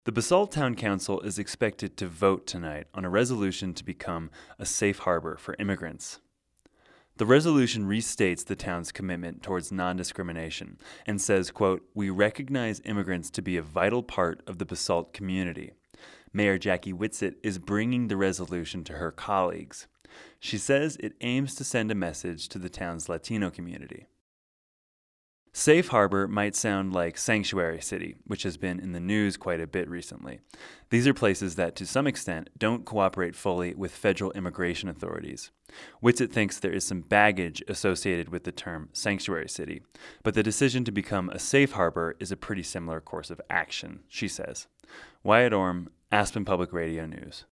The Basalt Town Council is expected to vote tonight on a resolution to become a safe harbor for immigrants. The resolution restates the town's commitment towards non-discrimination and says, quote, "We recognize immigrants to be a vital part of the Basalt community." Mayor Jackie Whitsitt is bringing the resolution to her colleagues. She says it aims to send a message to the town's Latino community. Safe harbor might sound like sanctuary city, which has been in the news quite a bit recently. These are places that, to some extent, don't cooperate fully with federal immigration authorities. Whitsitt thinks there is some baggage associated with the term sanctuary city, but the decision to become a safe harbor is a pretty similar course of action, she says. Wyatt Orm, Aspen Public Radio News.